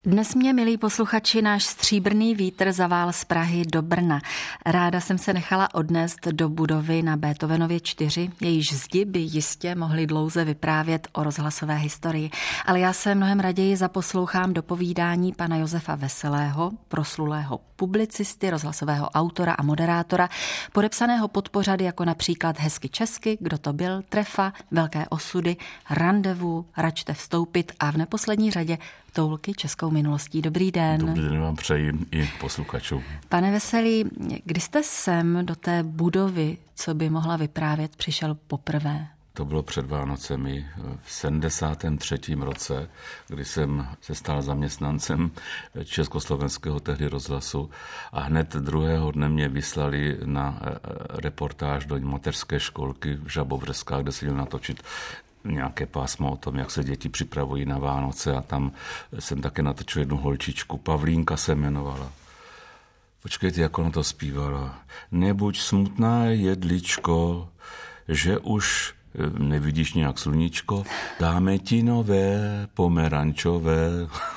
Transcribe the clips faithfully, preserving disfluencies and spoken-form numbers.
Dnes mě, milí posluchači, náš stříbrný vítr zavál z Prahy do Brna. Ráda jsem se nechala odnést do budovy na Beethovenově čtyři, jejíž zdi by jistě mohly dlouze vyprávět o rozhlasové historii. Ale já se mnohem raději zaposlouchám do povídání pana Josefa Veselého, proslulého publicisty, rozhlasového autora a moderátora, podepsaného pod pořady jako například Hezky česky, Kdo to byl, Trefa, Velké osudy, Randevu, Račte vstoupit a v neposlední řadě Toulky českou minulostí. Dobrý den. Dobrý den vám přeji i posluchačům. Pane Veselý, kdy jste sem do té budovy, co by mohla vyprávět, přišel poprvé? To bylo před Vánocemi v sedmdesátém třetím roce, kdy jsem se stal zaměstnancem Československého tehdy rozhlasu a hned druhého dne mě vyslali na reportáž do mateřské školky v Žabovrská, kde se měl natočit nějaké pásmo o tom, jak se děti připravují na Vánoce a tam jsem také natočil jednu holčičku, Pavlínka se jmenovala. Počkejte, jak ona to zpívala. Nebuď smutná, jedličko, že už nevidíš nějak sluníčko, dáme ti nové pomerančové.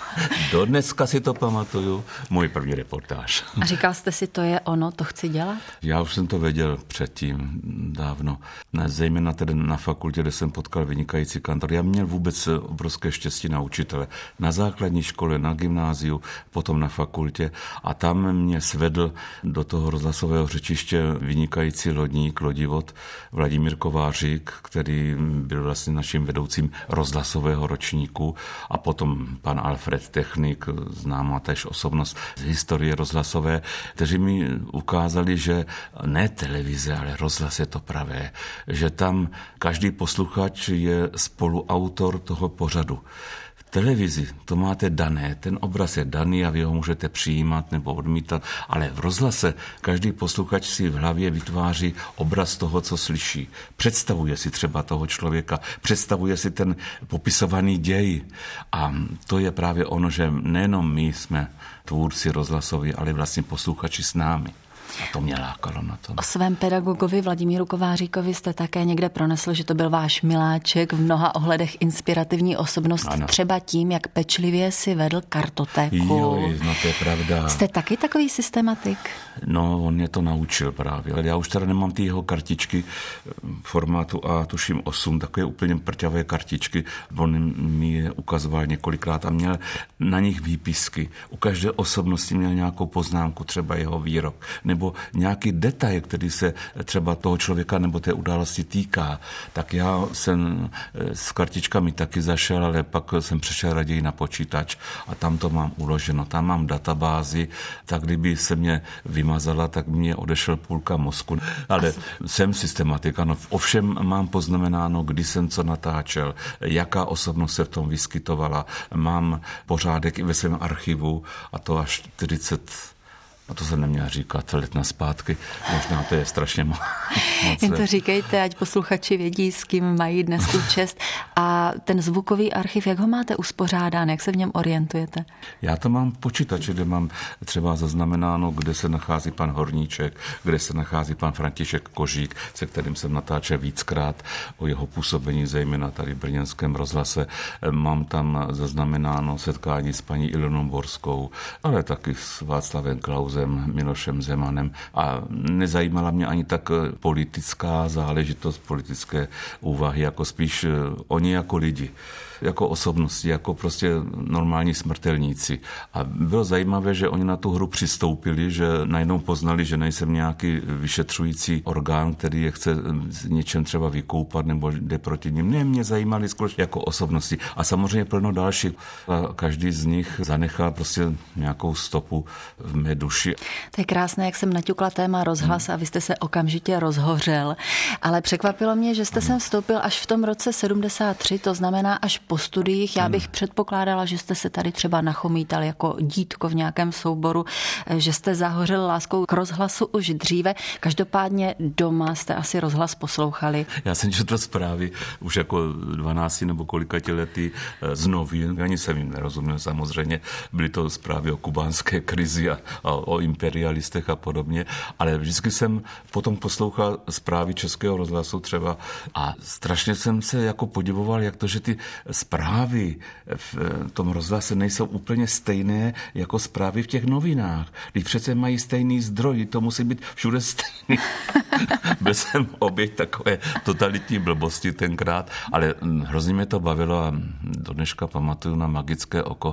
Do dneska si to pamatuju, můj první reportáž. A říkal jste si, to je ono, to chci dělat? Já už jsem to věděl předtím dávno. Zejména tedy na fakultě, kde jsem potkal vynikající kantor. Já měl vůbec obrovské štěstí na učitele. Na základní škole, na gymnáziu, potom na fakultě. A tam mě svedl do toho rozhlasového řečiště vynikající lodník, lodivod Vladimír Kovářík, který byl vlastně naším vedoucím rozhlasového ročníku. A potom pan Alfred Technik, známá též osobnost z historie rozhlasové, kteří mi ukázali, že ne televize, ale rozhlas je to pravé, že tam každý posluchač je spoluautor toho pořadu. V televizi to máte dané, ten obraz je daný a vy ho můžete přijímat nebo odmítat, ale v rozhlase každý posluchač si v hlavě vytváří obraz toho, co slyší. Představuje si třeba toho člověka, představuje si ten popisovaný děj. A to je právě ono, že nejenom my jsme tvůrci rozhlasoví, ale vlastně posluchači s námi. A to mě lákalo na to. O svém pedagogovi Vladimíru Kováříkovi jste také někde pronesl, že to byl váš miláček, v mnoha ohledech inspirativní osobnost, ano. Třeba tím, jak pečlivě si vedl kartotéku. Jo, no to je pravda. Jste taky takový systematik? No, on mě to naučil právě, ale já už teda nemám ty jeho kartičky formátu A, tuším osm, takové úplně prťavé kartičky. On mi je ukazoval několikrát a měl na nich výpisky. U každé osobnosti měl nějakou poznámku, třeba jeho výrok, nebo nějaký detail, který se třeba toho člověka nebo té události týká. Tak já jsem s kartičkami taky zašel, ale pak jsem přešel raději na počítač a tam to mám uloženo. Tam mám databázi, tak kdyby se mě vymazala, tak mě odešel půlka mozku. Ale jsem systematik, ano. Ovšem mám poznamenáno, kdy jsem co natáčel, jaká osobnost se v tom vyskytovala. Mám pořádek i ve svém archivu a to až čtyřicet. A to jsem neměl říkat let naspátky. Možná to je strašně moc. Jen to říkejte, ať posluchači vědí, s kým mají dnes tu čest. A ten zvukový archiv, jak ho máte uspořádán, jak se v něm orientujete? Já to mám v počítači, kde mám třeba zaznamenáno, kde se nachází pan Horníček, kde se nachází pan František Kožík, se kterým jsem natáčel víckrát o jeho působení, zejména tady v brněnském rozhlase. Mám tam zaznamenáno setkání s paní Ilonou Borskou, ale taky s Václavem Klausem, Milošem Zemanem a nezajímala mě ani tak politická záležitost, politické úvahy, jako spíš oni jako lidi, jako osobnosti, jako prostě normální smrtelníci. A bylo zajímavé, že oni na tu hru přistoupili, že najednou poznali, že nejsem nějaký vyšetřující orgán, který je chce něčem třeba vykoupat nebo jde proti ním. Ne, mě zajímali skutečně jako osobnosti. A samozřejmě plno dalších. A každý z nich zanechal prostě nějakou stopu v mé duši. To je krásné, jak jsem naťukla téma rozhlas hmm. a vy jste se okamžitě rozhořel. Ale překvapilo mě, že jste hmm. sem vstoupil až v tom roce sedmdesát tři, to znamená až po studiích. Já bych hmm. předpokládala, že jste se tady třeba nachomítal jako dítko v nějakém souboru, že jste zahořel láskou k rozhlasu už dříve. Každopádně doma jste asi rozhlas poslouchali. Já jsem četl zprávy už jako dvanácti nebo kolikati lety z novin. Ani jsem jim nerozuměl samozřejmě. Byly to zprávy o kubánské krizi a, a o o imperialistech a podobně, ale vždycky jsem potom poslouchal zprávy Českého rozhlasu třeba a strašně jsem se jako podivoval, jak to, že ty zprávy v tom rozhlase nejsou úplně stejné jako zprávy v těch novinách. Když přece mají stejný zdroj, to musí být všude stejný. Byl jsem oběť takové totalitní blbosti tenkrát, ale hrozně mě to bavilo a do dneška pamatuju na magické oko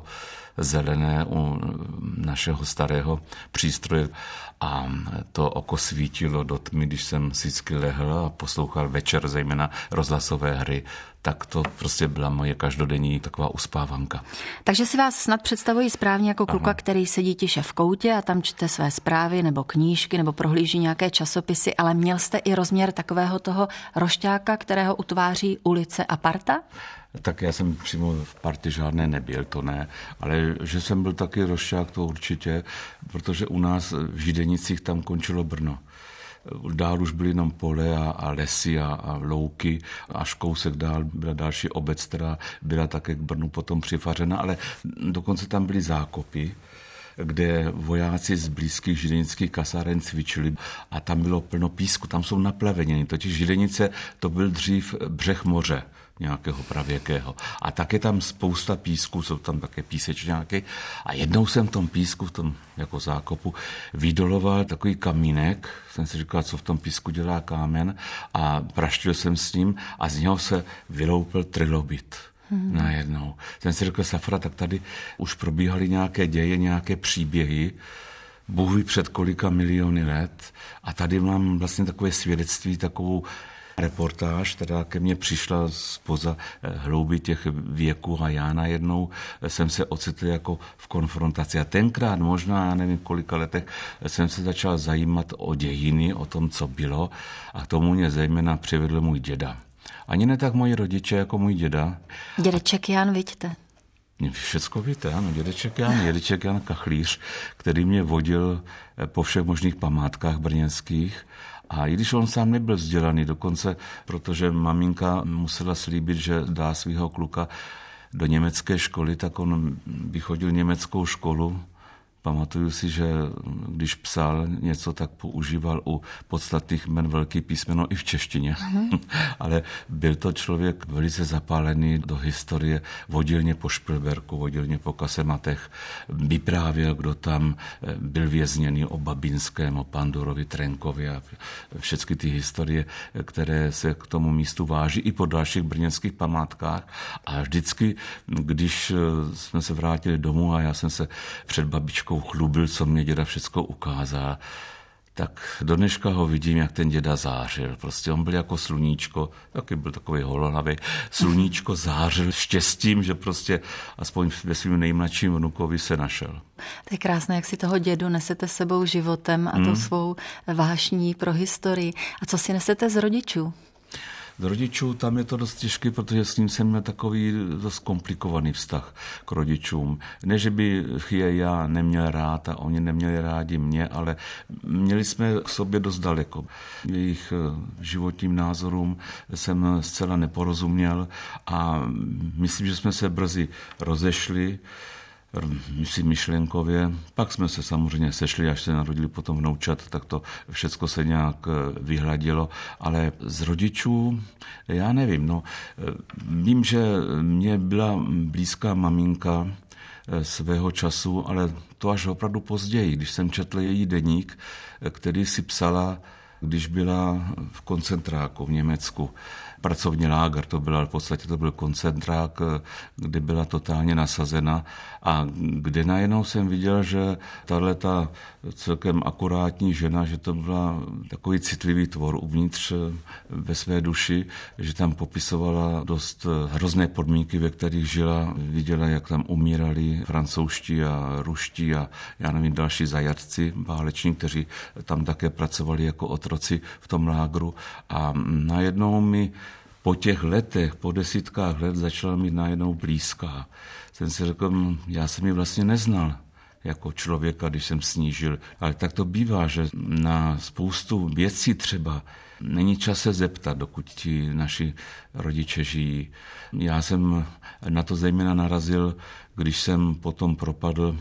zelené u našeho starého přístroje a to oko svítilo do tmy, když jsem vždycky lehl a poslouchal večer zejména rozhlasové hry, tak to prostě byla moje každodenní taková uspávanka. Takže si vás snad představuji správně jako kluka, ano, který sedí tiše v koutě a tam čte své zprávy nebo knížky nebo prohlíží nějaké časopisy, ale měl jste i rozměr takového toho rošťáka, kterého utváří ulice a parta? Tak já jsem přímo v partii žádné nebyl, to ne, ale že jsem byl taky rošťák, to určitě, protože u nás v Židenicích tam končilo Brno. Dál už byly jenom pole a, a lesy a, a louky, až kousek dál byla další obec, která byla také k Brnu potom přifařena, ale dokonce tam byly zákopy, kde vojáci z blízkých židenických kasáren cvičili a tam bylo plno písku, tam jsou naplaveněny, totiž Židenice to byl dřív břeh moře nějakého pravěkého. A tak je tam spousta písku, jsou tam také písečňáky. A jednou jsem v tom písku, v tom jako zákopu, vydoloval takový kamínek. Jsem si říkal, co v tom písku dělá kámen. A praštil jsem s ním a z něho se vyloupil trilobit. Hmm. Najednou. Jsem si řekl, Safra, tak tady už probíhaly nějaké děje, nějaké příběhy, Bůh ví před kolika miliony let. A tady mám vlastně takové svědectví, takovou reportáž, která ke mně přišla zpoza hlouby těch věků a já najednou jsem se ocitl jako v konfrontaci. A tenkrát, možná, já nevím kolika letech, jsem se začal zajímat o dějiny, o tom, co bylo a k tomu mě zejména přivedl můj děda. Ani ne tak moji rodiče, jako můj děda. Dědeček Jan, vidíte? Všecko víte, ano, dědeček Jan, dědeček Jan Kachlíř, který mě vodil po všech možných památkách brněnských. A i když on sám nebyl vzdělaný, dokonce, protože maminka musela slíbit, že dá svého kluka do německé školy, tak on vychodil německou školu. Pamatuju si, že když psal něco, tak používal u podstatných jmen velký písmeno i v češtině. Mm. Ale byl to člověk velice zapálený do historie, vodil mě po Špilberku, vodil mě po kasematech, vyprávěl, kdo tam byl vězněný, o Babinském, o Pandurovi, Trenkovi a všechny ty historie, které se k tomu místu váží i po dalších brněnských památkách. A vždycky, když jsme se vrátili domů a já jsem se před babičkou chlubil, co mě děda všecko ukázal, tak do dneška ho vidím, jak ten děda zářil. Prostě on byl jako sluníčko, taky byl takový holohlavý, sluníčko zářil štěstím, že prostě aspoň ve svým nejmladším vnukovi se našel. To je krásné, jak si toho dědu nesete sebou životem a hmm. tou svou vášní pro historii. A co si nesete z rodičů? Z rodičů tam je to dost těžké, protože s ním jsem měl takový dost komplikovaný vztah k rodičům. Ne, že by je já neměl rád a oni neměli rádi mě, ale měli jsme k sobě dost daleko. Jejich životním názorům jsem zcela neporozuměl a myslím, že jsme se brzy rozešli, myslím myšlenkově. Pak jsme se samozřejmě sešli, až se narodili potom vnoučat, tak to všecko se nějak vyhladilo, ale z rodičů, já nevím, no, vím, že mě byla blízká maminka svého času, ale to až opravdu později, když jsem četl její deník, který si psala, když byla v koncentráku v Německu. Pracovní láger to byl, ale v podstatě to byl koncentrák, kde byla totálně nasazena a kde najednou jsem viděl, že tahleta celkem akurátní žena, že to byla takový citlivý tvor uvnitř ve své duši, že tam popisovala dost hrozné podmínky, ve kterých žila. Viděla, jak tam umírali francouzští a ruští a já nevím, další zajatci váleční, kteří tam také pracovali jako otroci v tom lágru a najednou mi po těch letech, po desítkách let začala mít najednou blízká. Jsem si řekl, já jsem ji vlastně neznal jako člověka, když jsem snížil. Ale tak to bývá, že na spoustu věcí třeba není čas se zeptat, dokud ti naši rodiče žijí. Já jsem na to zejména narazil, když jsem potom propadl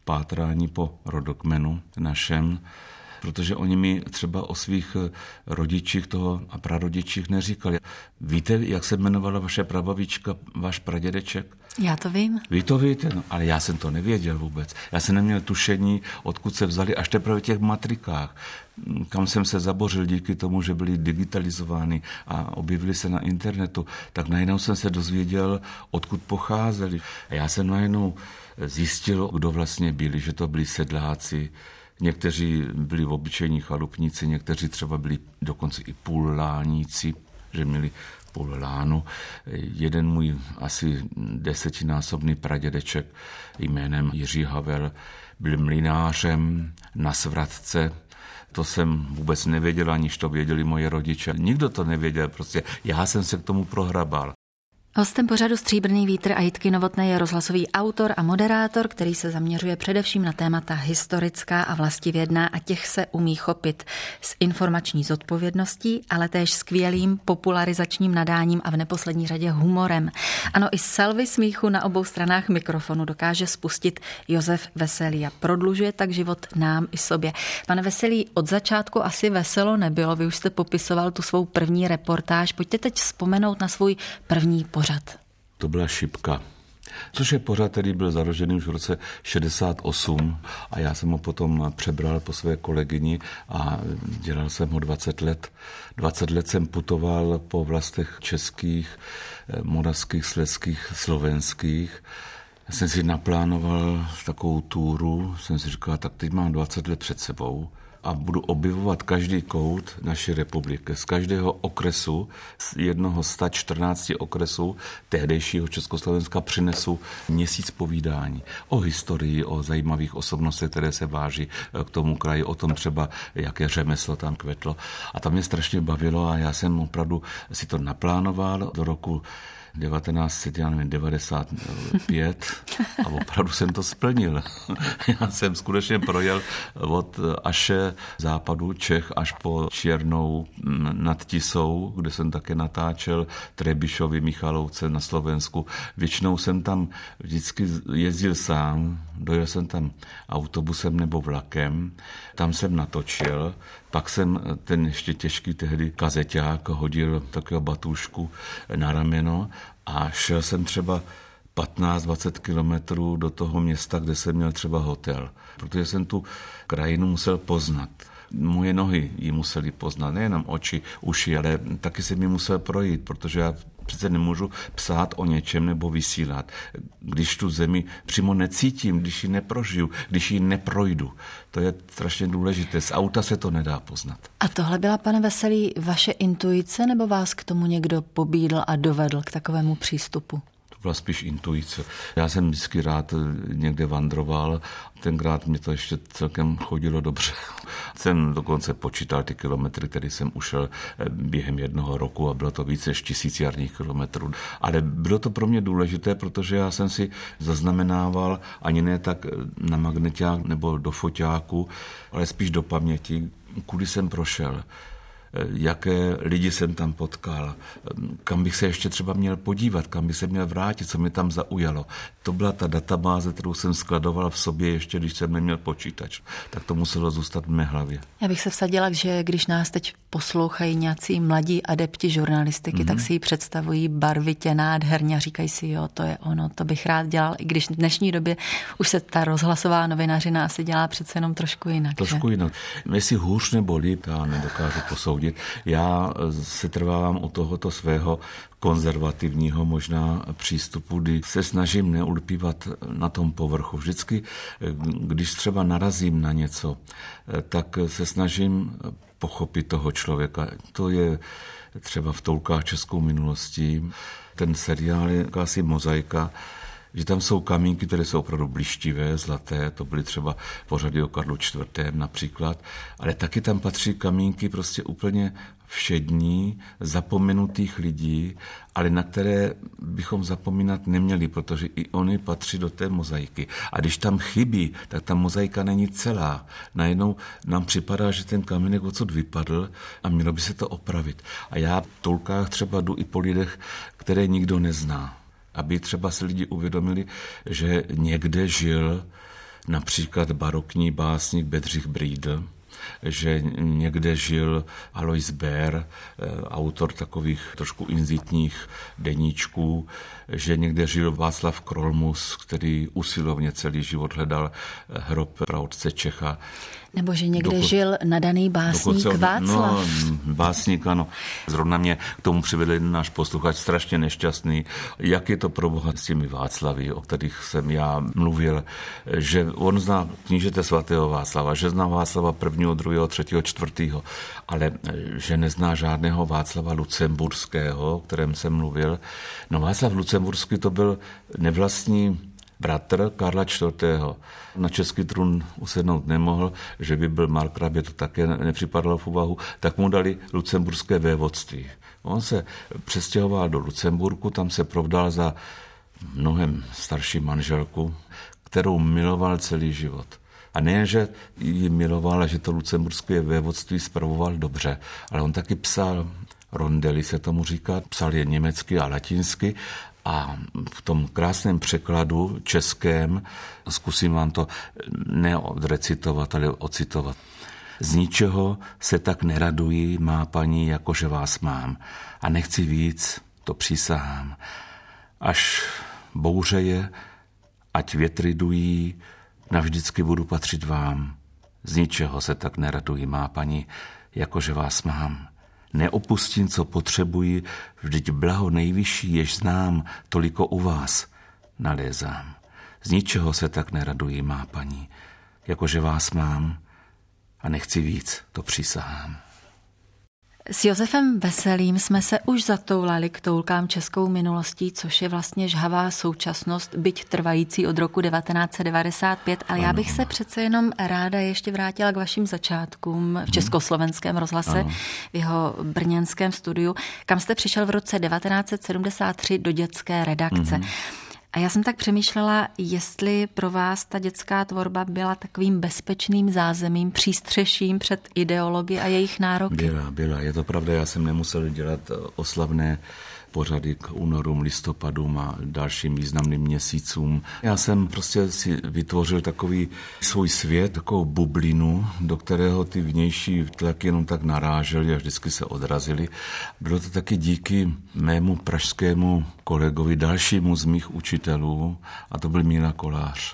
pátrání po rodokmenu našem, protože oni mi třeba o svých rodičích toho a prarodičích neříkali. Víte, jak se jmenovala vaše prababička, váš pradědeček? Já to vím. Vy to víte, no, ale já jsem to nevěděl vůbec. Já jsem neměl tušení, odkud se vzali, až teprve v těch matrikách, kam jsem se zabořil díky tomu, že byly digitalizovány a objevily se na internetu, tak najednou jsem se dozvěděl, odkud pocházeli. A já jsem najednou zjistil, kdo vlastně byli, že to byli sedláci. Někteří byli obyčejní chalupníci, někteří třeba byli dokonce i půlláníci, že měli půl lánu. Jeden můj asi desetinásobný pradědeček jménem Jiří Havel byl mlynářem na Svratce. To jsem vůbec nevěděl, aniž to věděli moje rodiče. Nikdo to nevěděl, prostě já jsem se k tomu prohrabal. Hostem pořadu Stříbrný vítr a Jitky Novotné je rozhlasový autor a moderátor, který se zaměřuje především na témata historická a vlastivědná a těch se umí chopit s informační zodpovědností, ale též skvělým popularizačním nadáním a v neposlední řadě humorem. Ano, i salvy smíchu na obou stranách mikrofonu dokáže spustit Josef Veselý a prodlužuje tak život nám i sobě. Pane Veselý, od začátku asi veselo nebylo, vy už jste popisoval tu svou první reportáž. Pojďte teď vzpomenout na svůj první pořad. To byla Šipka, což je pořad, který byl založený už v roce šedesát osm a já jsem ho potom přebral po své kolegyni a dělal jsem ho dvacet let. dvacet let jsem putoval po vlastech českých, moravských, slezských, slovenských. Já jsem si naplánoval takovou túru, jsem si říkal, tak teď mám dvacet let před sebou a budu objevovat každý kout naší republiky. Z každého okresu, z jednoho z sta čtrnácti okresů tehdejšího Československa přinesu měsíc povídání o historii, o zajímavých osobnostech, které se váží k tomu kraji, o tom třeba, jaké řemeslo tam kvetlo. A to mě strašně bavilo a já jsem opravdu si to naplánoval do roku devatenáct set devadesát pět a opravdu jsem to splnil. Já jsem skutečně projel od Aše západu Čech až po Černou nad Tisou, kde jsem také natáčel, Trebišovi, Michalovce na Slovensku. Většinou jsem tam vždycky jezdil sám, dojel jsem tam autobusem nebo vlakem, tam jsem natočil, pak jsem ten ještě těžký tehdy kazeťák hodil takového batůžku na rameno a šel jsem třeba patnáct dvacet kilometrů do toho města, kde jsem měl třeba hotel, protože jsem tu krajinu musel poznat. Moje nohy ji museli poznat, nejenom oči, uši, ale taky jsem ji musel projít, protože já přece nemůžu psát o něčem nebo vysílat, když tu zemi přímo necítím, když ji neprožiju, když ji neprojdu. To je strašně důležité. Z auta se to nedá poznat. A tohle byla, pane Veselý, vaše intuice, nebo vás k tomu někdo pobídl a dovedl k takovému přístupu? To byla spíš intuice. Já jsem vždycky rád někde vandroval, tenkrát mě to ještě celkem chodilo dobře. Jsem dokonce počítal ty kilometry, které jsem ušel během jednoho roku a bylo to více než tisíc jarních kilometrů. Ale bylo to pro mě důležité, protože já jsem si zaznamenával ani ne tak na magneťák nebo do foťáku, ale spíš do paměti, kudy jsem prošel, jaké lidi jsem tam potkal, kam bych se ještě třeba měl podívat, kam bych se měl vrátit, co mě tam zaujalo. To byla ta databáze, kterou jsem skladoval v sobě ještě, když jsem neměl počítač. Tak to muselo zůstat v mé hlavě. Já bych se vsadila, že když nás teď poslouchají nějací mladí adepti žurnalistiky, mm-hmm. tak si ji představují barvitě, nádherně a říkají si, jo, to je ono, to bych rád dělal, i když v dnešní době už se ta rozhlasová novinařina asi dělá přece jenom trošku jinak. Trošku že? jinak. Jestli hůř nebo líp, já nedokážu posoudit. Já se trvávám u tohoto svého konzervativního možná přístupu, kdy se snažím neulpívat na tom povrchu. Vždycky, když třeba narazím na něco, tak se snažím pochopit toho člověka. To je třeba v Toulkách českou minulostí. Ten seriál je asi mozaika, že tam jsou kamínky, které jsou opravdu blištivé, zlaté, to byly třeba pořady o Karlu čtvrtém například, ale taky tam patří kamínky prostě úplně všední, zapomenutých lidí, ale na které bychom zapomínat neměli, protože i oni patří do té mozaiky. A když tam chybí, tak ta mozaika není celá. Najednou nám připadá, že ten kamínek odsud vypadl a mělo by se to opravit. A já v Toulkách třeba jdu i po lidech, které nikdo nezná. Aby třeba si lidi uvědomili, že někde žil například barokní básník Bedřich Brýdl, že někde žil Alois Bär, autor takových trošku inzitních deníčků, že někde žil Václav Krolmus, který usilovně celý život hledal hrob praotce Čecha. Nebo že někde Dokud, žil nadaný básník se, Václav. No, básník, ano. Zrovna mě k tomu přivedl jeden náš posluchač, strašně nešťastný. Jak je to pro Boha s těmi Václavy, o kterých jsem já mluvil, že on zná knížete svatého Václava, že zná Václava prvního, druhého, třetího, čtvrtého, ale že nezná žádného Václava Lucemburského, o kterém jsem mluvil. No Václav Lucemburský to byl nevlastní bratr Karla čtvrtého. Na český trůn usednout nemohl, že by byl markrabě, to také nepřipadalo v úvahu, tak mu dali lucemburské vévodství. On se přestěhoval do Lucemburku, tam se provdal za mnohem starší manželku, kterou miloval celý život. A nejenže ji miloval, že to lucemburské vévodství spravoval dobře, ale on taky psal rondely, se tomu říká, psal je německy a latinsky. A v tom krásném překladu českém, zkusím vám to neodrecitovat, ale ocitovat. Z ničeho se tak neraduji, má paní, jakože vás mám. A nechci víc, to přísahám. Až bouře je, ať větry dují, navždycky budu patřit vám. Z ničeho se tak neraduji, má paní, jakože vás mám. Neopustím, co potřebuji, vždyť blaho nejvyšší, jež znám, toliko u vás nalézám. Z ničeho se tak neraduji, má paní, jakože vás mám a nechci víc, to přísahám. S Josefem Veselým jsme se už zatoulali k toulkám českou minulostí, což je vlastně žhavá současnost, byť trvající od roku devatenáct set devadesát pět, ale ano. Já bych se přece jenom ráda ještě vrátila k vašim začátkům v Československém rozhlase, ano. v jeho brněnském studiu, kam jste přišel v roce devatenáct set sedmdesát tři do dětské redakce. Ano. A já jsem tak přemýšlela, jestli pro vás ta dětská tvorba byla takovým bezpečným zázemím, přístřeším před ideology a jejich nároky. Byla, byla. Je to pravda, já jsem nemusel dělat oslavné pořady k únorům, listopadům a dalším významným měsícům. Já jsem prostě si vytvořil takový svůj svět, takovou bublinu, do kterého ty vnější tlaky jenom tak narážely a vždycky se odrazily. Bylo to taky díky mému pražskému kolegovi, dalšímu z mých učitelů, a to byl Míra Kolář.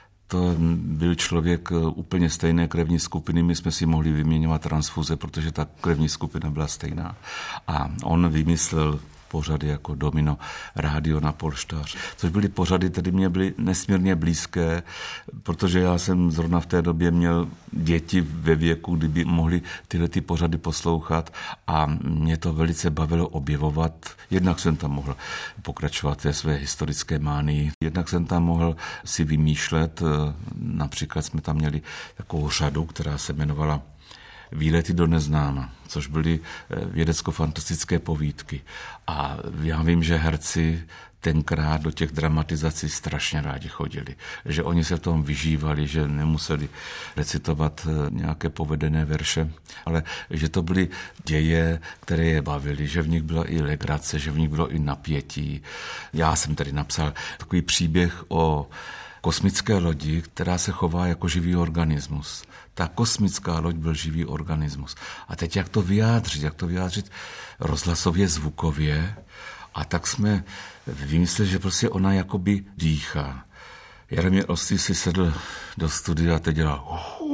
To byl člověk úplně stejné krevní skupiny, my jsme si mohli vyměňovat transfuze, protože ta krevní skupina byla stejná. A on vymyslel pořady jako Domino, Rádio na polštář, což byly pořady, které mě byly nesmírně blízké, protože já jsem zrovna v té době měl děti ve věku, kdyby mohli tyhle ty pořady poslouchat a mě to velice bavilo objevovat. Jednak jsem tam mohl pokračovat té své historické mánii, jednak jsem tam mohl si vymýšlet, například jsme tam měli takovou řadu, která se jmenovala Výlety do neznáma, což byly vědecko-fantastické povídky. A já vím, že herci tenkrát do těch dramatizací strašně rádi chodili. Že oni se v tom vyžívali, že nemuseli recitovat nějaké povedené verše, ale že to byly děje, které je bavily, že v nich byla i legrace, že v nich bylo i napětí. Já jsem tedy napsal takový příběh o kosmické lodi, která se chová jako živý organismus. Ta kosmická loď byl živý organismus. A teď jak to vyjádřit? Jak to vyjádřit rozhlasově, zvukově? A tak jsme vymysleli, že prostě ona jakoby dýchá. Jaromír Ostrý si sedl do studia a teď dělal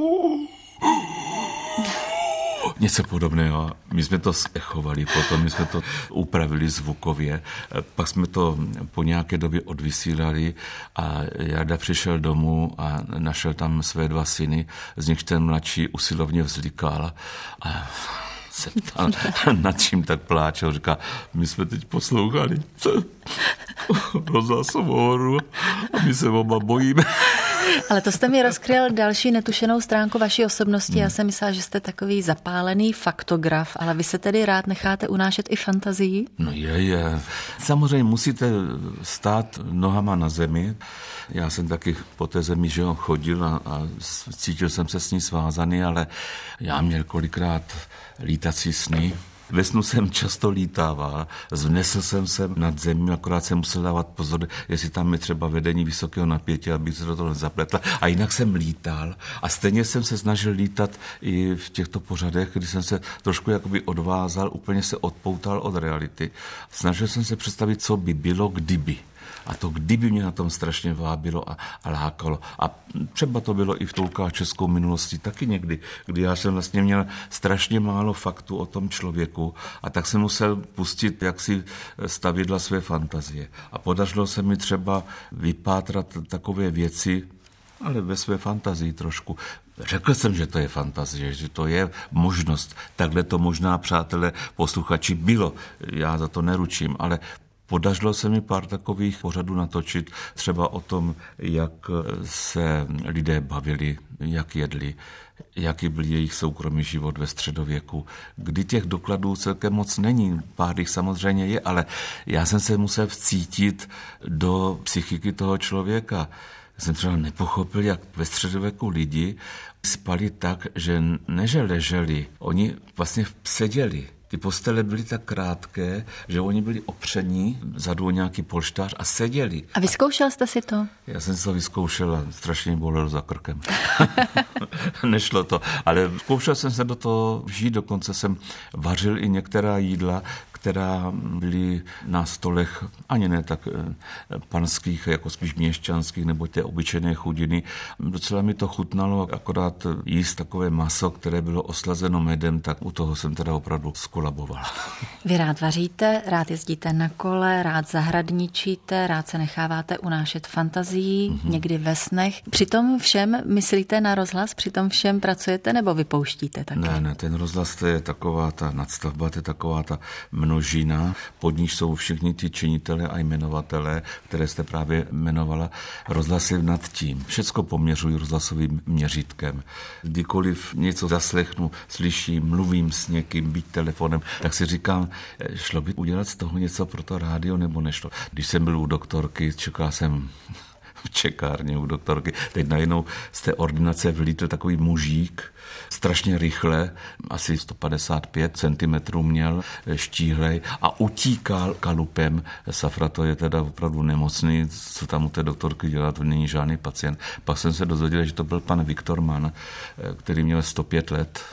něco podobného. My jsme to echovali, potom my jsme to upravili zvukově, pak jsme to po nějaké době odvysílali a Jarda přišel domů a našel tam své dva syny, z nich ten mladší usilovně vzlikal a se ptal, nad čím tak pláčel. Říká, my jsme teď poslouchali rozhlasovou horu a my se oba bojíme. Ale to jste mi rozkryl další netušenou stránku vaší osobnosti. Já jsem myslela, že jste takový zapálený faktograf, ale vy se tedy rád necháte unášet i fantazií? No je, je. Samozřejmě musíte stát nohama na zemi. Já jsem taky po té zemi, že ho chodil a, a cítil jsem se s ní svázaný, ale já měl kolikrát lítací sny. Ve snu jsem často lítával, vznesl jsem se nad zemí, akorát jsem musel dávat pozor, jestli tam je třeba vedení vysokého napětí, abych se do toho nezapletl. A jinak jsem lítal a stejně jsem se snažil lítat i v těchto pořadech, kdy jsem se trošku jakoby odvázal, úplně se odpoutal od reality. Snažil jsem se představit, co by bylo, kdyby. A to kdyby mě na tom strašně vábilo a, a lákalo. A třeba to bylo i v toulkách českou minulostí taky někdy, kdy já jsem vlastně měl strašně málo faktů o tom člověku a tak jsem musel pustit jaksi stavidla své fantazie. A podařilo se mi třeba vypátrat takové věci, ale ve své fantazii trošku. Řekl jsem, že to je fantazie, že to je možnost. Takhle to možná, přátelé, posluchači, bylo. Já za to neručím, ale podařilo se mi pár takových pořadů natočit, třeba o tom, jak se lidé bavili, jak jedli, jaký byl jejich soukromý život ve středověku, kdy těch dokladů celkem moc není, pár jich samozřejmě je, ale já jsem se musel vcítit do psychiky toho člověka. Jsem třeba nepochopil, jak ve středověku lidi spali tak, že neže leželi, oni vlastně seděli. Ty postele byly tak krátké, že oni byli opření vzadu o nějaký polštář a seděli. A vyzkoušel jste si to? Já jsem si to vyzkoušel a strašně bolel za krkem. Nešlo to, ale zkoušel jsem se do toho vžít, dokonce jsem vařil i některá jídla, která byly na stolech ani ne tak panských, jako spíš měšťanských, nebo té obyčejné chudiny. Docela mi to chutnalo, akorát jíst takové maso, které bylo oslazeno medem, tak u toho jsem teda opravdu skolaboval. Vy rád vaříte, rád jezdíte na kole, rád zahradničíte, rád se necháváte unášet fantazií, mm-hmm. někdy ve snech. Při tom všem myslíte na rozhlas, při tom všem pracujete nebo vypouštíte také? Ne, ne, ten rozhlas to je taková ta nadstavba, to je taková ta množina, pod níž jsou všichni ti činitelé a jmenovatelé, které jste právě jmenovala. Rozhlas je nad tím. Všecko poměřuji rozhlasovým měřítkem. Kdykoliv něco zaslechnu, slyším, mluvím s někým, byť telefonem, tak si říkám, šlo by udělat z toho něco pro to rádio nebo nešlo. Když jsem byl u doktorky, čekal jsem v čekárně u doktorky, teď najednou z té ordinace vylítl takový mužík, strašně rychle, asi sto padesát pět centimetrů měl, štíhlej a utíkal kalupem. Safra, to je teda opravdu nemocný, co tam u té doktorky dělat, není žádný pacient. Pak jsem se dozvěděl, že to byl pan Viktor Mann, který měl sto pět let,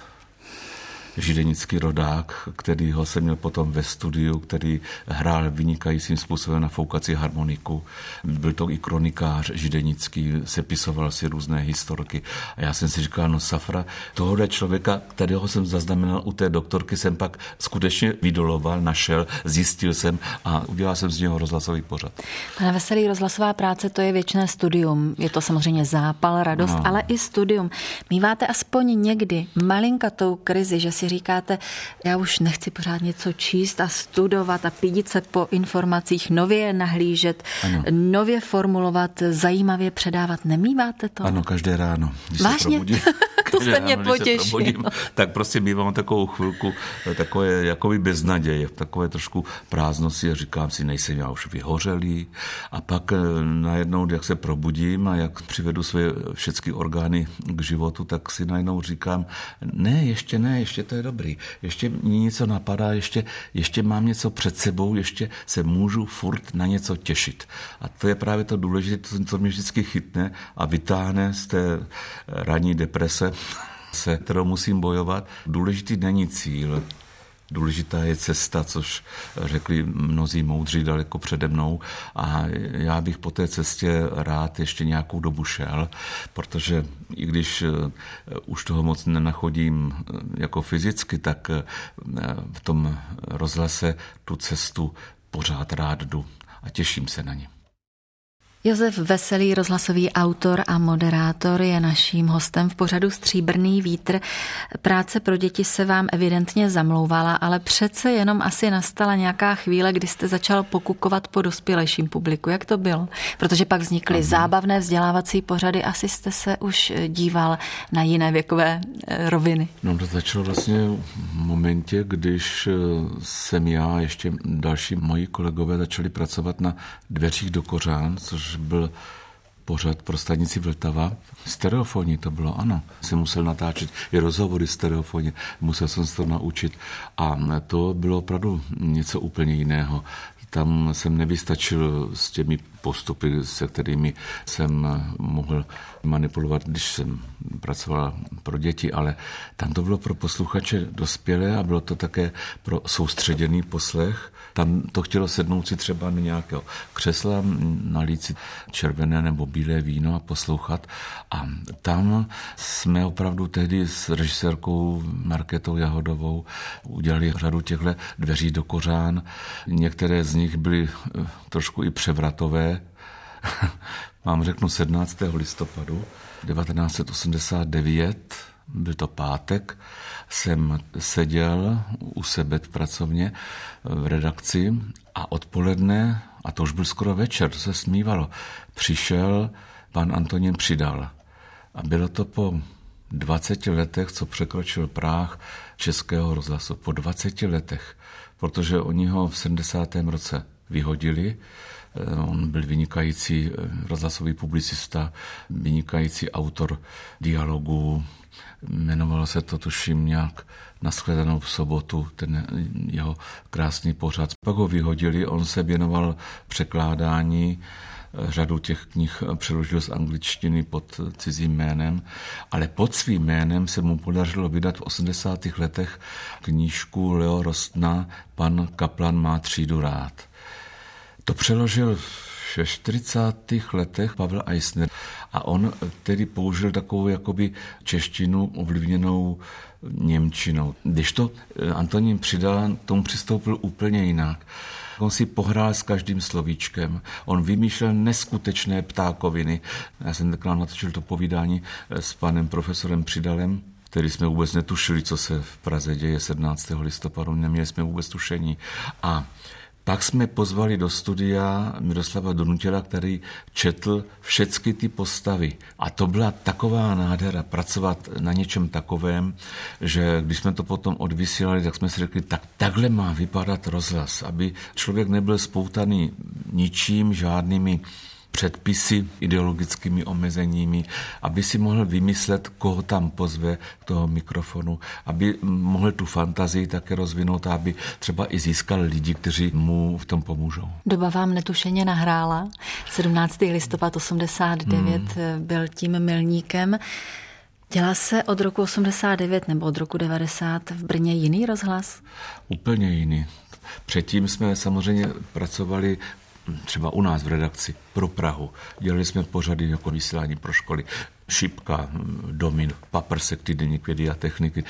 židenický rodák, který ho jsem měl potom ve studiu, který hrál vynikajícím způsobem na foukací harmoniku. Byl to i kronikář židenický, sepisoval si různé historky. A já jsem si říkal, no Safra, tohohle člověka, kterého jsem zaznamenal u té doktorky, jsem pak skutečně vydoloval, našel, zjistil jsem a udělal jsem z něho rozhlasový pořad. Pane Veselý, rozhlasová práce, to je věčné studium. Je to samozřejmě zápal, radost, no. ale i studium. Míváte aspoň někdy malinkatou krizi, že si říkáte, já už nechci pořád něco číst a studovat a pídit se po informacích, nově nahlížet, ano. nově formulovat, zajímavě předávat. Nemíváte to? Ano, každé ráno. Když Vážně? Se probudím, to jste mě potěšil. Tak prostě mívám takovou chvilku, takové jakoby beznaděje, takové trošku prázdnosti a říkám si, nejsem já už vyhořelý. A pak najednou, jak se probudím a jak přivedu své všechny orgány k životu, tak si najednou říkám, ne, ještě ne, ještě to je dobrý. Ještě mě něco napadá, ještě, ještě mám něco před sebou, ještě se můžu furt na něco těšit. A to je právě to důležité, co mě vždycky chytne a vytáhne z té ranní deprese, se kterou musím bojovat. Důležitý není cíl, důležitá je cesta, což řekli mnozí moudří daleko přede mnou a já bych po té cestě rád ještě nějakou dobu šel, protože i když už toho moc nenachodím jako fyzicky, tak v tom rozhlase tu cestu pořád rád jdu a těším se na ně. Josef Veselý, rozhlasový autor a moderátor, je naším hostem v pořadu Stříbrný vítr. Práce pro děti se vám evidentně zamlouvala, ale přece jenom asi nastala nějaká chvíle, kdy jste začal pokukovat po dospělejším publiku. Jak to bylo? Protože pak vznikly Aha. zábavné vzdělávací pořady, asi jste se už díval na jiné věkové roviny. No to začalo vlastně v momentě, když jsem já a ještě další moji kolegové začali pracovat na Dveřích do kořán, což byl pořad pro stanici Vltava. Stereofonii to bylo, ano. Jsem musel natáčet i rozhovory stereofonie, musel jsem se to naučit a to bylo opravdu něco úplně jiného. Tam jsem nevystačil s těmi postupy, se kterými jsem mohl manipulovat, když jsem pracoval pro děti, ale tam to bylo pro posluchače dospělé a bylo to také pro soustředěný poslech. Tam to chtělo sednout si třeba na nějakého křesla, nalít si červené nebo bílé víno a poslouchat. A tam jsme opravdu tehdy s režisérkou Markétou Jahodovou udělali řadu těchto dveří do kořán. Některé z nich byly trošku i převratové. Mám řeknu sedmnáctého listopadu devatenáct set osmdesát devět, byl to pátek, jsem seděl u sebe v pracovně v redakci a odpoledne, a to už byl skoro večer, to se smívalo, přišel pan Antonín Přidal. A bylo to po dvaceti letech, co překročil práh Českého rozhlasu. Po dvaceti letech, protože oni ho v sedmdesátém roce vyhodili. On byl vynikající rozhlasový publicista, vynikající autor dialogů. Jmenovalo se to, tuším, nějak Nashledanou v sobotu, ten jeho krásný pořad. Pak ho vyhodili, on se věnoval překládání, řadu těch knih přeložil z angličtiny pod cizím jménem, ale pod svým jménem se mu podařilo vydat v osmdesátých letech knížku Leo Rostna Pan Kaplan má třídu rád. To přeložil v čtyřicátých letech Pavel Eisner a on tedy použil takovou jakoby češtinu ovlivněnou němčinou. Když to Antonín Přidal, tomu přistoupil úplně jinak. On si pohrál s každým slovíčkem. On vymýšlel neskutečné ptákoviny. Já jsem takhle natočil to povídání s panem profesorem Přidalem, který jsme vůbec netušili, co se v Praze děje sedmnáctého listopadu. Neměli jsme vůbec tušení. A pak jsme pozvali do studia Miroslava Donutila, který četl všechny ty postavy. A to byla taková nádhera pracovat na něčem takovém, že když jsme to potom odvysílali, tak jsme si řekli, tak takhle má vypadat rozhlas, aby člověk nebyl spoutaný ničím, žádnými předpisy, ideologickými omezeními, aby si mohl vymyslet, koho tam pozve k toho mikrofonu, aby mohl tu fantazii také rozvinout a aby třeba i získal lidi, kteří mu v tom pomůžou. Doba vám netušeně nahrála. sedmnáctého listopadu osmdesát devět hmm. byl tím milníkem. Dělá se od roku osmdesát devět nebo od roku devadesát v Brně jiný rozhlas? Úplně jiný. Předtím jsme samozřejmě pracovali třeba u nás v redakci pro Prahu. Dělali jsme pořady jako vysílání pro školy. Šipka, Domin, Paprsek, týdeník vědy a techniky.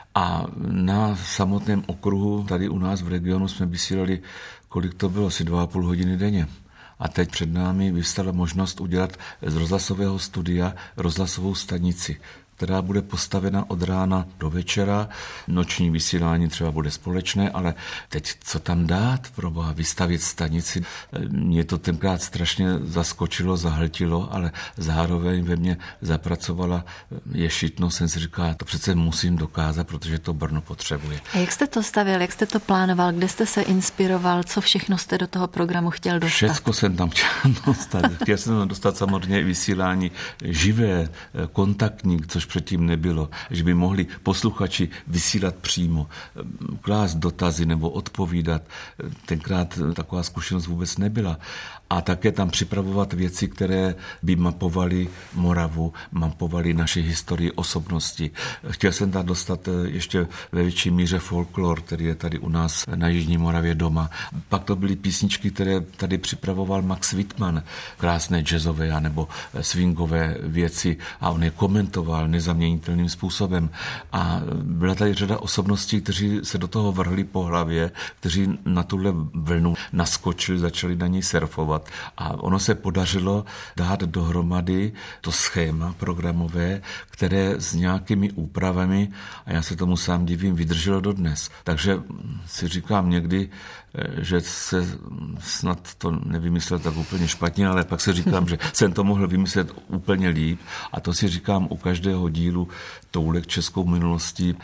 A na samotném okruhu tady u nás v regionu jsme vysílali, kolik to bylo, asi dva a půl hodiny denně. A teď před námi vyvstala možnost udělat z rozhlasového studia rozhlasovou stanici, která bude postavena od rána do večera. Noční vysílání třeba bude společné, ale teď co tam dát, proboha, vystavět stanici. Mě to tenkrát strašně zaskočilo, zahltilo, ale zároveň ve mně zapracovala ješitnost. Jsem si říkal, to přece musím dokázat, protože to Brno potřebuje. A jak jste to stavěl, jak jste to plánoval, kde jste se inspiroval, co všechno jste do toho programu chtěl dostat? Všecko jsem tam chtěl dostat. Chtěl jsem tam dostat samozřejmě vysílání živé, kontaktní, což předtím nebylo, že by mohli posluchači vysílat přímo, klást dotazy nebo odpovídat. Tenkrát taková zkušenost vůbec nebyla. A také tam připravovat věci, které by mapovaly Moravu, mapovaly naši historii, osobnosti. Chtěl jsem tam dostat ještě ve větší míře folklor, který je tady u nás na Jižní Moravě doma. Pak to byly písničky, které tady připravoval Max Wittmann, krásné jazzové nebo swingové věci a on je komentoval nezaměnitelným způsobem. A byla tady řada osobností, kteří se do toho vrhli po hlavě, kteří na tuhle vlnu naskočili, začali na ní surfovat. A ono se podařilo dát dohromady to schéma programové, které s nějakými úpravami, a já se tomu sám divím, vydrželo dodnes. Takže si říkám někdy, že se snad to nevymyslel tak úplně špatně, ale pak si říkám, že jsem to mohl vymyslet úplně líp a to si říkám u každého dílu Toulek českou minulostí.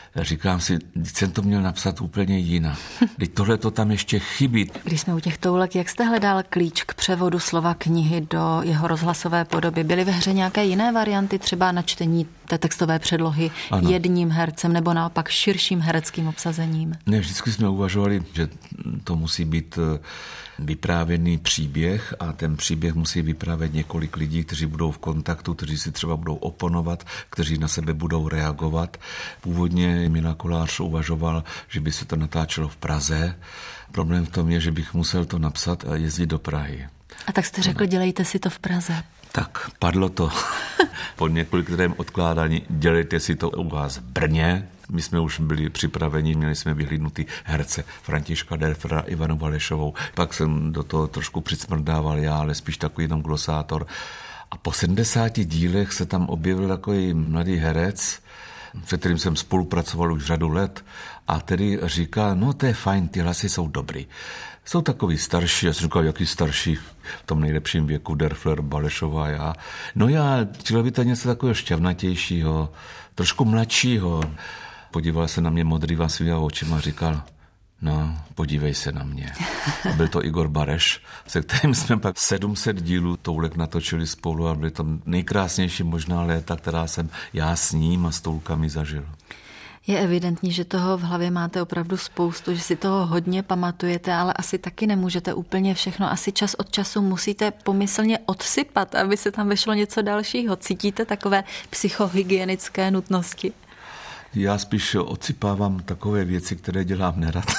Říkám si, teď jsem to měl napsat úplně jinak. Teď tohle to tam ještě chybí. Když jsme u těch toulek, jak jste hledal klíč k převodu slova knihy do jeho rozhlasové podoby? Byly ve hře nějaké jiné varianty, třeba na čtení té textové předlohy ano. jedním hercem nebo naopak širším hereckým obsazením? Ne, vždycky jsme uvažovali, že to musí být vyprávěný příběh a ten příběh musí vyprávět několik lidí, kteří budou v kontaktu, kteří si třeba budou oponovat, kteří na sebe budou reagovat. Původně Milan Kolář uvažoval, že by se to natáčelo v Praze. Problém v tom je, že bych musel to napsat a jezdit do Prahy. A tak jste řekl, dělejte si to v Praze. Tak, padlo to. Po několikém odkládání dělejte si to u vás v Brně. My jsme už byli připraveni, měli jsme vyhlídnutý herce Františka Derfera, Ivanu Valešovou. Pak jsem do toho trošku přicmrdával já, ale spíš takový jenom glosátor. A po sedmdesáti dílech se tam objevil takový mladý herec, se kterým jsem spolupracoval už řadu let a tedy říká, no to je fajn, ty hlasy jsou dobrý. Jsou takový starší, já jsem říkal, jaký starší, v tom nejlepším věku, Derfler, Balešová, já. No já, chtěl by to něco takového šťavnatějšího, trošku mladšího. Podíval se na mě modrýma svýma očima a říkal, no, podívej se na mě. A byl to Igor Bareš, se kterým jsme pak sedm set dílů toulek natočili spolu a byly to nejkrásnější možná léta, která jsem já s ním a s toulkami zažil. Je evidentní, že toho v hlavě máte opravdu spoustu, že si toho hodně pamatujete, ale asi taky nemůžete úplně všechno. Asi čas od času musíte pomyslně odsypat, aby se tam vešlo něco dalšího. Cítíte takové psychohygienické nutnosti? Já spíš odsypávám takové věci, které dělám nerad,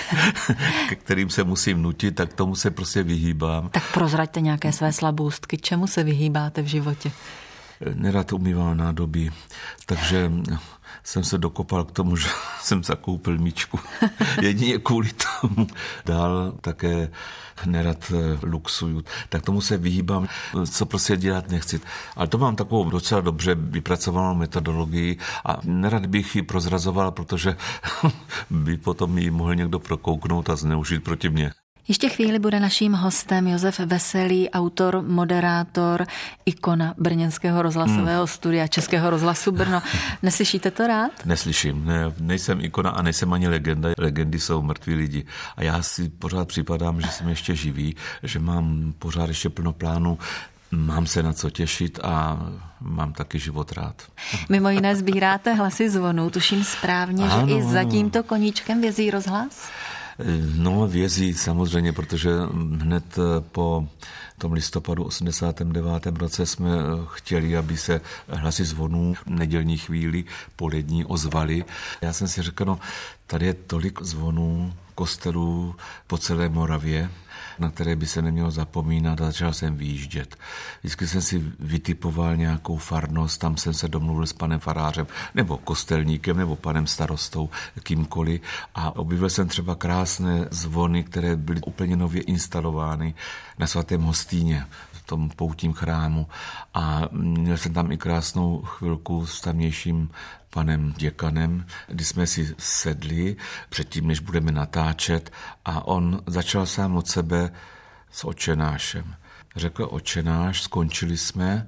ke kterým se musím nutit, tak tomu se prostě vyhýbám. Tak prozraďte nějaké své slabůstky, čemu se vyhýbáte v životě? Nerad umýval nádoby, takže jsem se dokopal k tomu, že jsem zakoupil míčku. Jedině kvůli tomu. Dál také nerad luxuju. Tak tomu se vyhýbám, co prostě dělat nechci. Ale to mám takovou docela dobře vypracovanou metodologii a nerad bych ji prozrazoval, protože by potom ji mohl někdo prokouknout a zneužít proti mně. Ještě chvíli bude naším hostem Josef Veselý, autor, moderátor, ikona brněnského rozhlasového hmm. studia Českého rozhlasu Brno. Neslyšíte to rád? Neslyším. Ne, nejsem ikona a nejsem ani legenda. Legendy jsou mrtví lidi. A já si pořád připadám, že jsem ještě živý, že mám pořád ještě plno plánů. Mám se na co těšit a mám taky život rád. Mimo jiné sbíráte hlasy zvonů, tuším správně, ano, že i za tímto koníčkem vězí rozhlas? No, vězí samozřejmě, protože hned po tom listopadu osmdesátém devátém roce jsme chtěli, aby se hlasy zvonů nedělní chvíli polední ozvaly. Já jsem si řekl, no, tady je tolik zvonů, kostelů po celé Moravě, na které by se nemělo zapomínat a začal jsem vyjíždět. Vždycky jsem si vytipoval nějakou farnost, tam jsem se domluvil s panem farářem, nebo kostelníkem, nebo panem starostou, kýmkoliv a objevil jsem třeba krásné zvony, které byly úplně nově instalovány na svatém Hostýně, v tom poutním chrámu a měl jsem tam i krásnou chvilku s tamnějším panem děkanem, kdy jsme si sedli předtím, než budeme natáčet a on začal sám od sebe s Otčenášem. Řekl Otčenáš, skončili jsme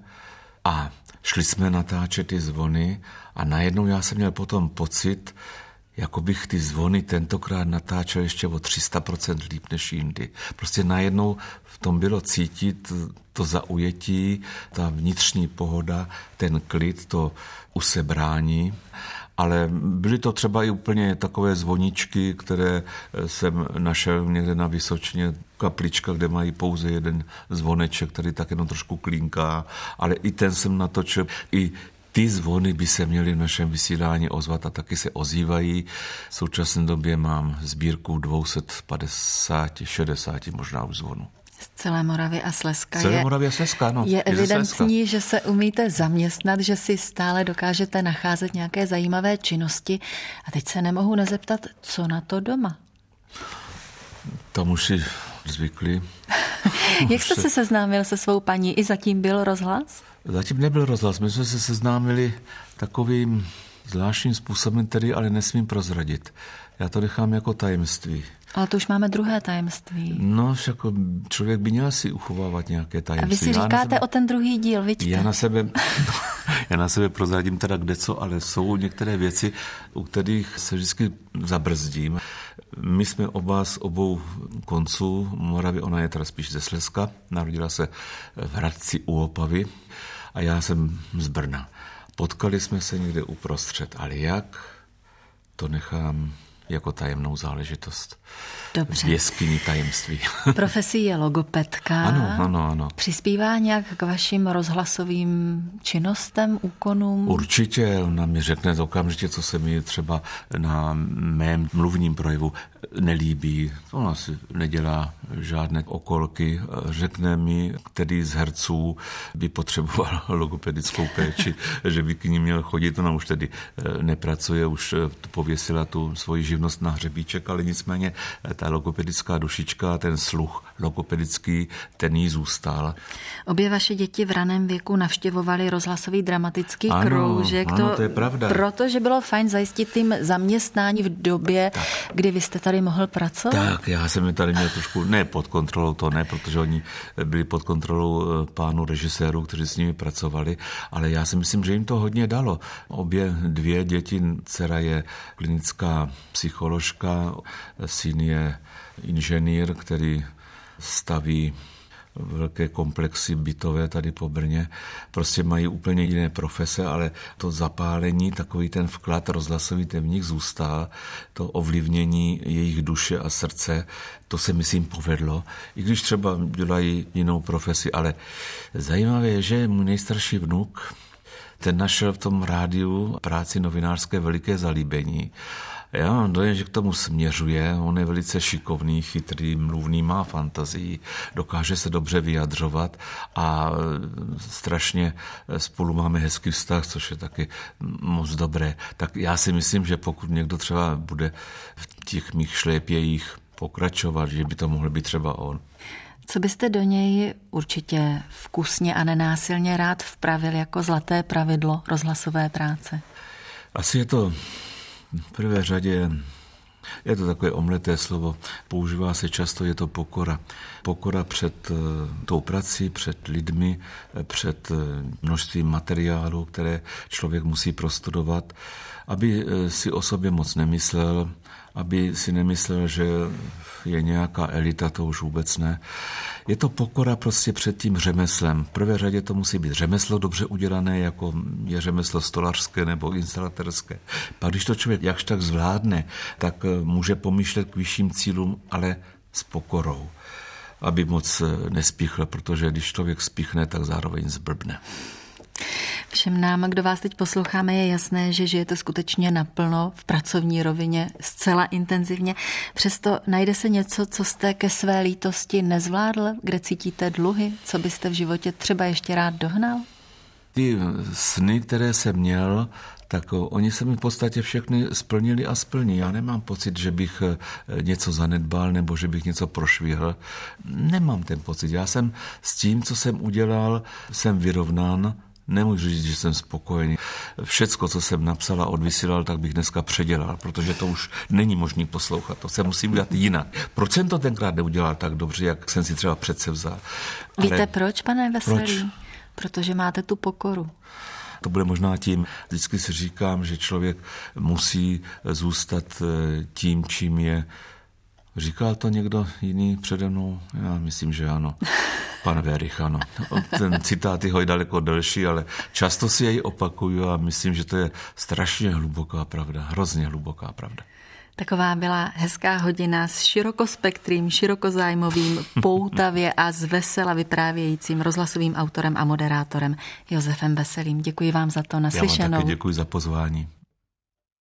a šli jsme natáčet ty zvony a najednou já jsem měl potom pocit, jako bych ty zvony tentokrát natáčel ještě o tři sta procent líp než jindy. Prostě najednou v tom bylo cítit to zaujetí, ta vnitřní pohoda, ten klid, to usebrání, ale byly to třeba i úplně takové zvoničky, které jsem našel někde na Vysočině, kaplička, kde mají pouze jeden zvoneček, který tak jenom trošku klínká, ale i ten jsem natočil, i ty zvony by se měly v našem vysílání ozvat a taky se ozývají. V současné době mám sbírku dvě stě padesát, šedesát možná už zvonů. Z celé Moravy a Slezska. Celé je, Moravy a Slezska, no. Je evidentní, že se umíte zaměstnat, že si stále dokážete nacházet nějaké zajímavé činnosti. A teď se nemohu nezeptat, co na to doma? Tam už si zvykli. Jak jste se seznámil se svou paní? I zatím byl rozhlas? Zatím nebyl rozhlas. My jsme se seznámili takovým zvláštním způsobem, který ale nesmím prozradit. Já to nechám jako tajemství. Ale to už máme druhé tajemství. No, však člověk by měl si uchovávat nějaké tajemství. A vy si říkáte sebe, o ten druhý díl, vidíte? Já na sebe, já na sebe prozradím teda kdeco, ale jsou některé věci, u kterých se vždycky zabrzdím. My jsme oba z obou konců Moravy, ona je teda spíš ze Slezska, narodila se v Hradci u Opavy a já jsem z Brna. Potkali jsme se někde uprostřed, ale jak, to nechám jako tajemnou záležitost. Dobře. V jeskyni tajemství. Profesí je logopedka. Ano, ano, ano. Přispívá nějak k vašim rozhlasovým činnostem, úkonům? Určitě, ona mi řekne okamžitě, co se mi třeba na mém mluvním projevu nelíbí. Ona si nedělá žádné okolky. Řekne mi, který z herců by potřeboval logopedickou péči, že by k ní měl chodit. Ona už tedy nepracuje, už pověsila tu svoji živnost na hřebíček, ale nicméně ta logopedická dušička, ten sluch logopedický, ten jí zůstal. Obě vaše děti v raném věku navštěvovaly rozhlasový dramatický ano, kroužek. Ano, to, to je pravda. Protože bylo fajn zajistit jim zaměstnání v době, tak, kdy vy jste tady mohl pracovat? Tak, já jsem je tady měl trošku, ne pod kontrolou, to ne, protože oni byli pod kontrolou pánů režisérů, kteří s nimi pracovali, ale já si myslím, že jim to hodně dalo. Obě dvě děti, dcera je klinická psycholožka, syn je inženýr, který staví velké komplexy bytové tady po Brně. Prostě mají úplně jiné profese, ale to zapálení, takový ten vklad rozhlasový ten v nich zůstal, to ovlivnění jejich duše a srdce, to se myslím povedlo, i když třeba dělají jinou profesi, ale zajímavé je, že můj nejstarší vnuk, ten našel v tom rádiu práci novinářské veliké zalíbení. Já mám dojem, že k tomu směřuje, on je velice šikovný, chytrý, mluvný, má fantazii, dokáže se dobře vyjadřovat a strašně spolu máme hezký vztah, což je taky moc dobré. Tak já si myslím, že pokud někdo třeba bude v těch mých šlépějích pokračovat, že by to mohl být třeba on. Co byste do něj určitě vkusně a nenásilně rád vpravil jako zlaté pravidlo rozhlasové práce? Asi je to v prvé řadě, je to takové omleté slovo, používá se často, je to pokora. Pokora před tou prací, před lidmi, před množstvím materiálu, které člověk musí prostudovat, aby si o sobě moc nemyslel, aby si nemyslel, že je nějaká elita, to už vůbec ne. Je to pokora prostě před tím řemeslem. V prvé řadě to musí být řemeslo dobře udělané, jako je řemeslo stolařské nebo instalatérské. Pak když to člověk jakž tak zvládne, tak může pomýšlet k vyšším cílům, ale s pokorou, aby moc nespíchl, protože když člověk spíchne, tak zároveň zblbne. Všem nám, kdo vás teď posloucháme, je jasné, že žijete skutečně naplno v pracovní rovině, zcela intenzivně. Přesto najde se něco, co jste ke své lítosti nezvládl, kde cítíte dluhy, co byste v životě třeba ještě rád dohnal? Ty sny, které jsem měl, tak oni se mi v podstatě všechny splnili a splní. Já nemám pocit, že bych něco zanedbal nebo že bych něco prošvihl. Nemám ten pocit. Já jsem s tím, co jsem udělal, jsem vyrovnán. Nemůžu říct, že jsem spokojený. Všecko, co jsem napsal a odvysílal, tak bych dneska předělal, protože to už není možné poslouchat. To se musím udělat jinak. Proč jsem to tenkrát neudělal tak dobře, jak jsem si třeba předsevzal? Víte Ale proč, pane Veselý? Proč? Protože máte tu pokoru. To bude možná tím, vždycky si říkám, že člověk musí zůstat tím, čím je. Říkal to někdo jiný přede mnou? Já myslím, že ano. Pan Werich, ano. Ten citát je daleko delší, ale často si jej opakuju a myslím, že to je strašně hluboká pravda, hrozně hluboká pravda. Taková byla hezká hodina s širokospektrým, širokozájmovým, poutavě a z vesela vyprávějícím rozhlasovým autorem a moderátorem Josefem Veselým. Děkuji vám za to, naslyšenou. Já vám taky děkuji za pozvání.